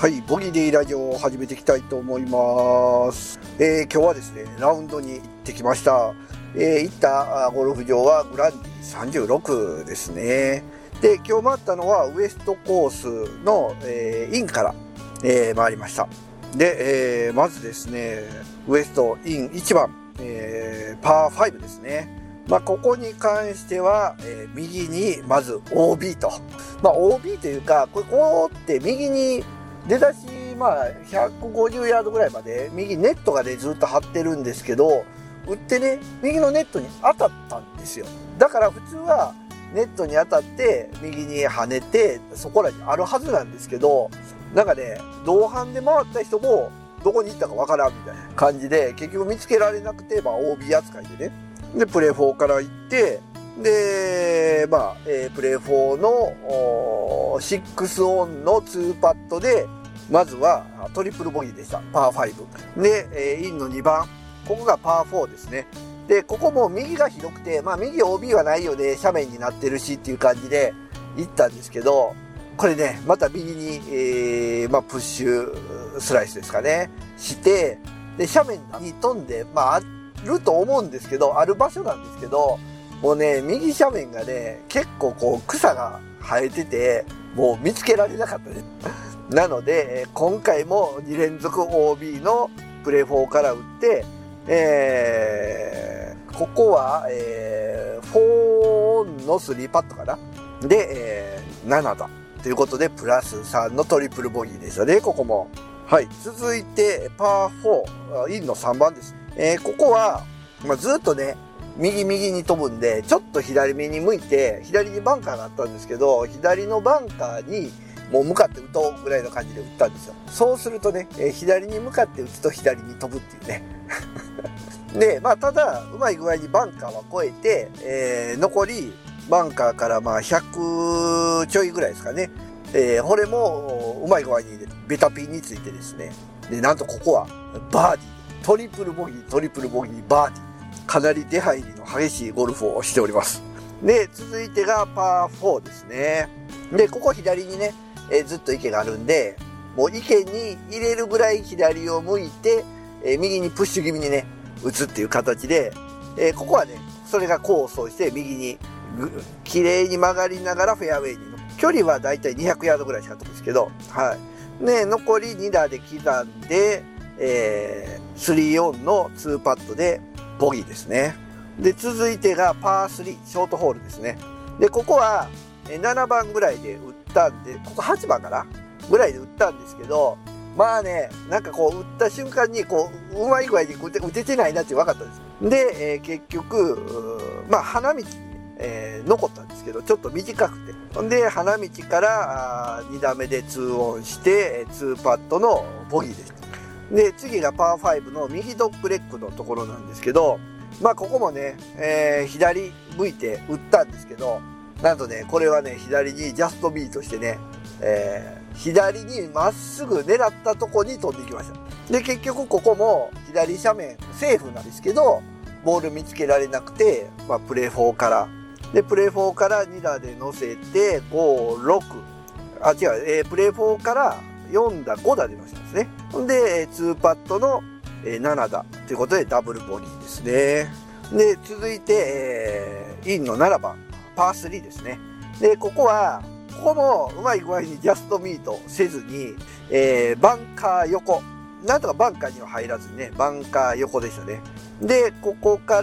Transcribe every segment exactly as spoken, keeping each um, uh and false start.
はい、ボギーデイラジオを始めていきたいと思います。えー、今日はですね、ラウンドに行ってきました。えー、行ったゴルフ場はグランディさんじゅうろくですね。で、今日回ったのはウエストコースの、えー、インから、えー、回りました。で、えー、まずですね、ウエストインいちばん、えー、パーごですね。まあ、ここに関しては、えー、右にまず オービー と。まあ、オービー というか、これこうって右に出だし、まあ、ひゃくごじゅうヤードぐらいまで右ネットがね、ずっと張ってるんですけど、打ってね、右のネットに当たったんですよ。だから普通はネットに当たって右に跳ねて、そこらにあるはずなんですけど、なんかね、同伴で回った人もどこに行ったかわからんみたいな感じで、結局見つけられなくて、まあ オービー 扱いでね。で、プレーフォーから行って、で、まあ、えー、プレーフォーのろくオンのにパットで、まずはトリプルボギーでした。パーご。で、えー、インのにばん。ここがパーよんですね。で、ここも右が広くて、まあ右 オービー はないよね、斜面になってるしっていう感じで行ったんですけど、これね、また右に、えー、まあプッシュスライスですかね、して、で、斜面に飛んで、まああると思うんですけど、ある場所なんですけど、もうね、右斜面がね、結構こう草が生えてて、もう見つけられなかったです。なので、今回もに連続 オービー のプレーフォーから打って、えー、ここは、えー、よんオンのさんパットかな。で、えー、ななだ。ということで、プラスさんのトリプルボギーでしたね、ここも。はい。続いて、パーよん、インのさんばんです。えー、ここは、まあ、ずっとね、右右に飛ぶんで、ちょっと左目に向いて、左にバンカーがあったんですけど、左のバンカーにもう向かって打とうぐらいの感じで打ったんですよ。そうするとね、えー、左に向かって打つと左に飛ぶっていうね。で、まあ、ただ、うまい具合にバンカーは越えて、えー、残り、バンカーからまあひゃくちょいぐらいですかね。えー、これも、うまい具合にベタピンについてですね。で、なんとここは、バーディー。トリプルボギー、トリプルボギー、バーディー。かなり出入りの激しいゴルフをしております。で、続いてがパーよんですね。で、ここ左にね、えー、ずっと池があるんで、もう池に入れるぐらい左を向いて、えー、右にプッシュ気味にね、打つっていう形で、えー、ここはね、それが功を奏して右に綺麗に曲がりながらフェアウェイに。距離はだいたいにひゃくヤードぐらいしかったんですけど、はい。で、残りに打で刻んで、えー、さんオンのにパットでボギーですね。で、続いてがパーさん、ショートホールですね。で、ここはななばんぐらいで打ったんで、ここはちばんかなぐらいで打ったんですけど、まあね、なんかこう打った瞬間にこう、うまい具合に打て、打ててないなって分かったんです。で、えー、結局、まあ花道に、えー、残ったんですけど、ちょっと短くて。ほんで、花道からに打目でにオンして、にパットのボギーでした。で、次がパーごの右ドッグレッグのところなんですけど、まあここもね、えー、左向いて打ったんですけど、なんとね、これはね、左にジャストミートしてね、えー、左にまっすぐ狙ったとこに飛んでいきました。で、結局ここも左斜面セーフなんですけど、ボール見つけられなくて、まあプレーフォーから、で、プレーフォーからに打で乗せて、ご、ろく、あ、違う、えー、プレーフォーからよん打、ご打で乗せたんですね。ほんで、にパットのなな打ということでダブルボギーですね。で、続いて、えー、インのななばん、パーさんですね。で、ここは、ここもうまい具合にジャストミートせずに、えー、バンカー横。なんとかバンカーには入らずにね、バンカー横でしたね。で、ここから、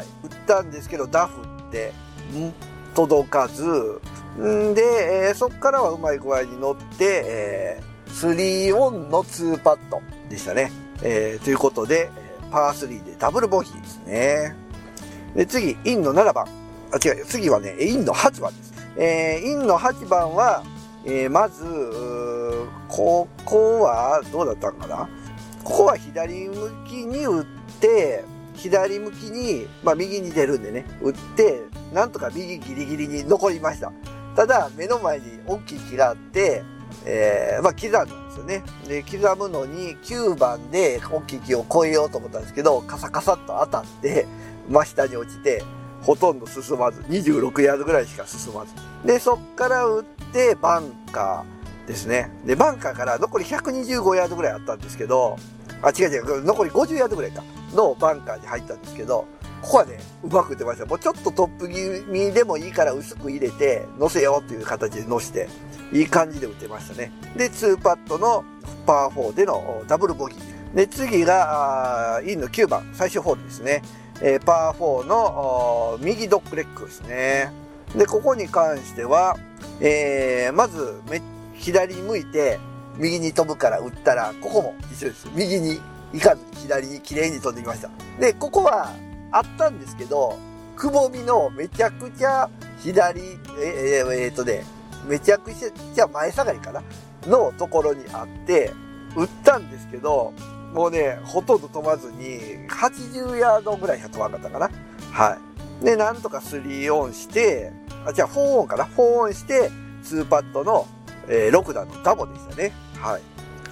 打ったんですけど、ダフって、ん届かず、んで、えー、そこからはうまい具合に乗って、えー、さんオンのにパットでしたね。えー、ということで、パーさんでダブルボギーですね。で、次、インのななばん。あ、違う、次はね、インのはちばんです。えー、インのはちばんは、えー、まず、ここは、どうだったんかな？ここは左向きに打って、左向きに、まあ右に出るんでね、打って、なんとか右ギリギリに残りました。ただ、目の前に大きい木があって、えー、まあ刻んだんですよね。で、刻むのにきゅうばんで大きい木を越えようと思ったんですけど、カサカサっと当たって、真下に落ちて、ほとんど進まず、にじゅうろくヤードぐらいしか進まず。で、そっから打って、バンカー。 ですね。で、バンカーから残りひゃくにじゅうごヤードぐらいあったんですけど、あ、違う違う、残りごじゅうヤードぐらいか、のバンカーに入ったんですけど、ここはね、うまく打てました。もうちょっとトップ気味でもいいから薄く入れて、乗せようっていう形で乗して、いい感じで打てましたね。で、ツーパットのパーフォーでのダブルボギー。で、次が、インのきゅうばん、最終ホールですね。えー、パーフォーの右ドッグレッグですね。で、ここに関しては、えー、まずめ、左に向いて、右に飛ぶから打ったら、ここも一緒です。右に行かず、左に綺麗に飛んできました。で、ここは、あったんですけど、くぼみのめちゃくちゃ左、えー、えー、っとね、めちゃくちゃ前下がりかなのところにあって、打ったんですけど、もうね、ほとんど飛ばずに、はちじゅうヤードぐらいしか飛ばなかったかな。はい。で、なんとかスリーオンして、あ、じゃあフォーオンかな ?フォー オンして、ツーパットの、えー、ろくだんのダボでしたね。はい。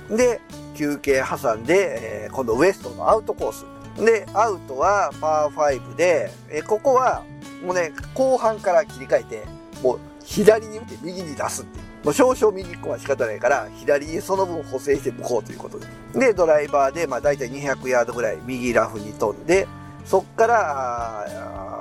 で、休憩挟んで、えー、今度ウエストのアウトコース。で、アウトはパーファイブで、えここはもうね、後半から切り替えて、もう左に打って右に出すっていう。もう少々右っこは仕方ないから、左にその分補正して向こうということで。で、ドライバーで、まあ大体にひゃくヤードぐらい右ラフに飛んで、そっから、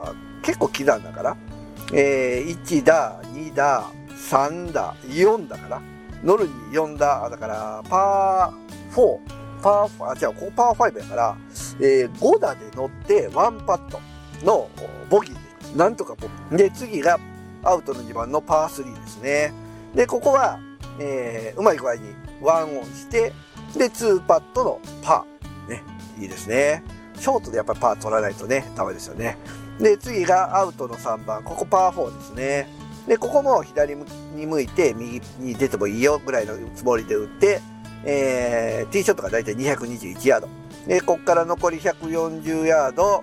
結構刻んだから、えー、いちだ、にだ、さんだ、よんだから、乗るによんだ、だから、パーフォー、パーファー、じゃあ、ここパーファイブやから、えー、ごだで乗ってワンパットのボギーで、なんとかボギー。で、次がアウトのにばんのパースリーですね。で、ここは、えー、うまい具合にワンオンして、で、ツーパットのパー。ね、いいですね。ショートでやっぱりパー取らないとね、ダメですよね。で、次がアウトのさんばん。ここパーフォーですね。で、ここも左に向いて右に出てもいいよぐらいのつもりで打って、えー、ティーショットがだいたいにひゃくにじゅういちヤード。で、こっから残りひゃくよんじゅうヤード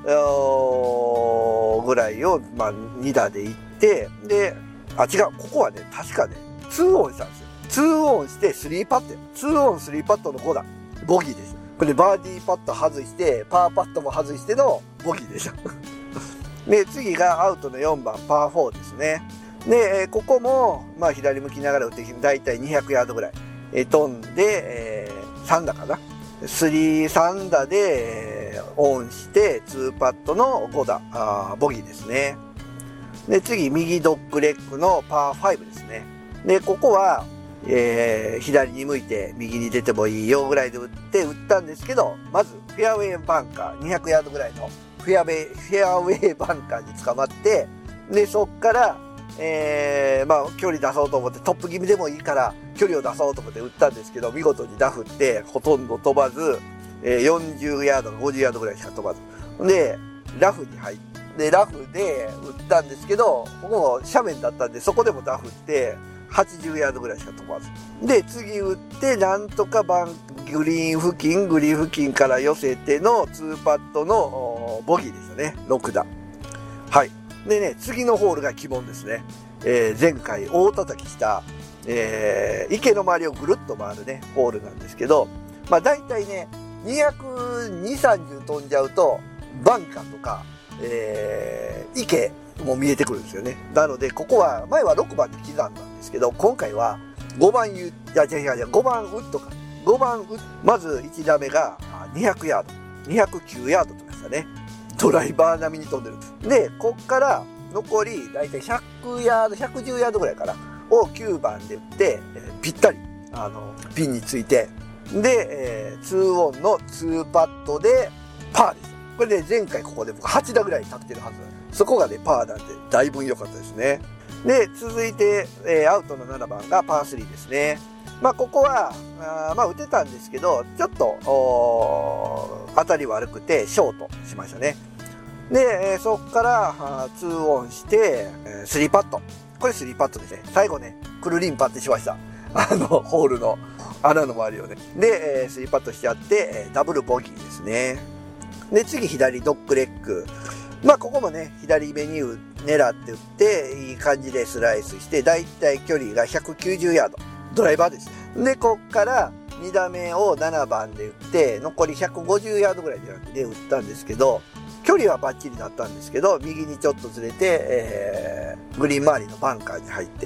ぐらいを、まあ、に打で行って、で、あ、違う、ここはね、確かね、ツーオンしたんですよ。ツーオンしてスリーパット。ツーオン、スリーパットのご打。ボギーです。これでバーディーパット外して、パーパットも外してのボギーでした。で、次がアウトのよんばん、パーフォーですね。で、ここも、まあ、左向きながら打って、だいたいにひゃくヤードぐらい。え飛んで、えー、さん打かな。スリー、さん打で、えー、オンして、ツーパットのご打、あボギーですね。で、次、右ドッグレッグのパーファイブですね。で、ここは、えー、左に向いて、右に出てもいいよぐらいで打って、打ったんですけど、まず、フェアウェイバンカー、にひゃくヤードぐらいの、フェアウェイ、フェアウェイバンカーに捕まって、で、そっから、えー、まあ、距離出そうと思って、トップ気味でもいいから、距離を出そうと思って打ったんですけど、見事にダフって、ほとんど飛ばず、えー、よんじゅうヤード、ごじゅうヤードぐらいしか飛ばず。で、ラフに入って、ラフで打ったんですけど、ここも斜面だったんで、そこでもダフって、はちじゅうヤードぐらいしか飛ばず。で、次打って、なんとかバン、グリーン付近、グリーン付近から寄せてのツーパットのボギーでしたね。ろく打。はい。でね、次のホールが鬼門ですね。えー、前回大叩きした、えー、池の周りをぐるっと回るね、ホールなんですけど、まあ大体ね、にひゃくにじゅう、さんじゅう飛んじゃうと、バンカーとか、えー、池も見えてくるんですよね。なので、ここは、前はろくばんで刻んだんですけど、今回はごばん、いや、違う違う違う、ごばんウッドか。ごばんウッド、まずいち打目がにひゃくヤード、にひゃくきゅうヤードとかしたね。ドライバー並みに飛んでる。で、こっから残りだいたいひゃくヤード、ひゃくじゅうヤードぐらいかな。をきゅうばんで打って、えー、ぴったり、あの、ピンについて、で、えー、ツーオンのツーパットでパーです。これで、ね、前回ここで僕はち打ぐらい立ってるはずなんです。そこがね、パーなんで、だいぶ良かったですね。で、続いて、えー、アウトのななばんがパースリーですね。まあ、ここは、あまあ、打てたんですけど、ちょっと、当たり悪くて、ショートしましたね。で、えー、そっから、ツーオンして、えー、スリーパット。これスリーパットですね。最後ね、くるりんパってしました。あの、ホールの穴の周りをね。で、えー、スリーパットしちゃって、えー、ダブルボギーですね。で、次、左ドッグレッグ。まあ、ここもね、左目に狙って打って、いい感じでスライスして、だいたい距離がひゃくきゅうじゅうヤード。ドライバーです。で、こっから、に打目をななばんで打って、残りひゃくごじゅうヤードぐらいで打ったんですけど、距離はバッチリだったんですけど、右にちょっとずれて、えー、グリーン周りのバンカーに入って、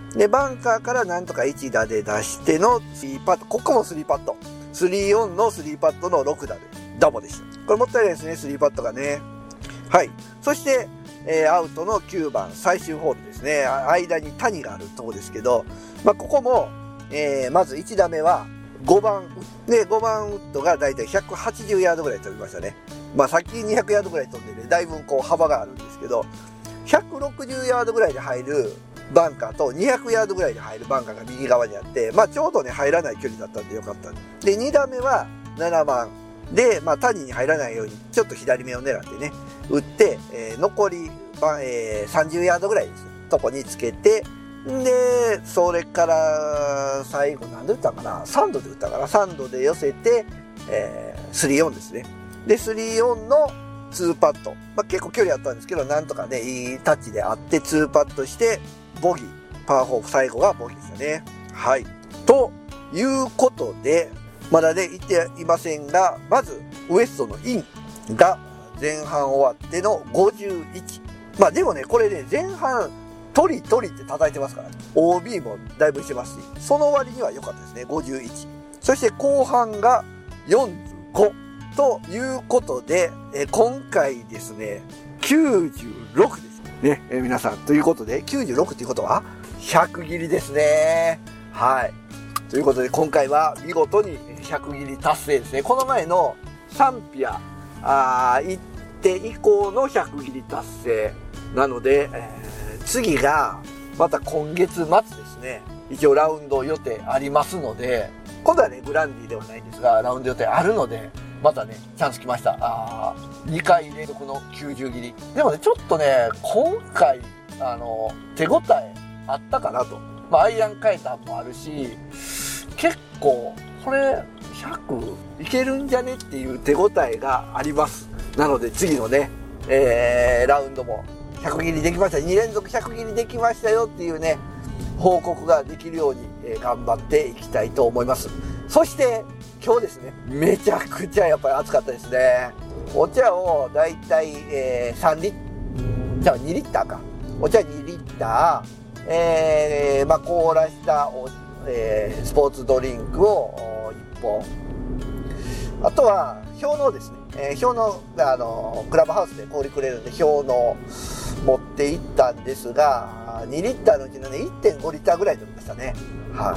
で、バンカーからなんとかいち打で出してのスリーパット。ここもスリーパット。スリーオンのスリーパットのろく打でダボでした。これもったいないですね、スリーパットがね。はい。そして、えー、アウトのきゅうばん、最終ホールですね。間に谷があるとこですけど、まあ、ここも、えー、まずいち打目はごばん。で、ごばんウッドがだいたいひゃくはちじゅうヤードぐらい飛びましたね。まあ、さっきにひゃくヤードぐらい飛んでね、だいぶこう幅があるんですけど、ひゃくろくじゅうヤードぐらいで入るバンカーとにひゃくヤードぐらいで入るバンカーが右側にあって、まあちょうどね入らない距離だったんでよかった。で、に打目はななばんで、まあ谷に入らないようにちょっと左目を狙ってね、打って、えー、残り、えー、さんじゅうヤードぐらいですね、とこにつけて、で、それから最後何で打ったかな ?さん 度で打ったかな ?さん 度で寄せて、えー、スリーオンですね。で、スリーオンのにパット。まあ、結構距離あったんですけど、なんとかね、いいタッチであって、にパットして、ボギー。パーフォー、最後はボギーでしたね。はい。ということで、まだね、言っていませんが、まず、ウエストのインが前半終わってのごじゅういち。まあでもね、これね、前半、トリトリって叩いてますから、ね、オービー もだいぶしてますし、その割には良かったですね、ごじゅういち。そして後半がよんじゅうご。ということで、え今回ですね、きゅうじゅうろくです。ね、え皆さん。ということで、きゅうじゅうろくっていうことは、ひゃく切りですね。はい。ということで、今回は見事にひゃく切り達成ですね。この前のサンピア、あ行って以降のひゃく切り達成。なので、えー、次が、また今月末ですね。一応ラウンド予定ありますので、今度はね、グランディではないんですが、ラウンド予定あるので、またね、チャンス来ました。あにかい連続のきゅうじゅう切り。でもね、ちょっとね、今回、あの、手応えあったかなと。まあ、アイアン変えたもあるし、結構、これ、ひゃくいけるんじゃねっていう手応えがあります。なので、次のね、えー、ラウンドもひゃく切りできました。に連続ひゃく切りできましたよっていうね、報告ができるように、えー、頑張っていきたいと思います。そして、今日ですね、めちゃくちゃやっぱり暑かったですね。お茶をだいたい、えー、さんリッター、じゃあにリッターか。お茶にリッター、えー、まあ凍らしたお、えー、スポーツドリンクをいっぽん。あとは、氷のですね、えー、氷の、あの、クラブハウスで氷くれるんで、氷の持って行ったんですが、にリッターのうちのね、いってんごリッターぐらい飲みましたね。はい。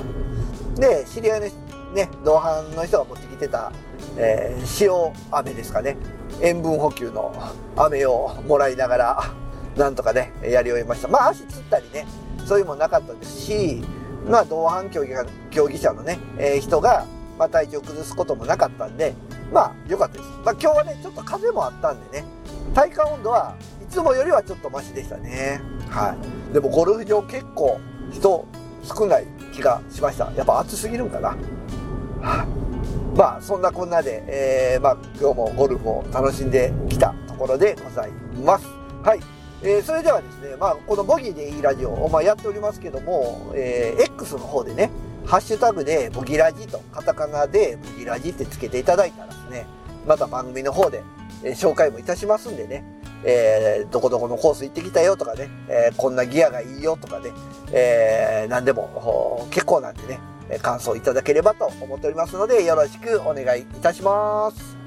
で、知り合いのね、同伴の人が持ってきてた、えー、塩飴ですかね。塩分補給の飴をもらいながら、なんとかね、やり終えました。まあ、足つったりね、そういうもんなかったですし、まあ、同伴競技競技者のね、えー、人が、まあ、体調崩すこともなかったんで、まあ、良かったです。まあ、今日はね、ちょっと風もあったんでね、体感温度はいつもよりはちょっとマシでしたね。はい。でも、ゴルフ場結構人少ない気がしました。やっぱ暑すぎるんかな。はあ、まあそんなこんなで、えー、まあ今日もゴルフを楽しんできたところでございます。はい、えー、それではですね、まあこのボギーでいいラジオをまあやっておりますけども、えー、X の方でね、ハッシュタグでボギラジとカタカナでボギラジってつけていただいたらですね、また番組の方で、えー、紹介もいたしますんでね、えー、どこどこのコース行ってきたよとかね、えー、こんなギアがいいよとかね、えー、何でも結構なんでね、感想いただければと思っておりますので、よろしくお願いいたします。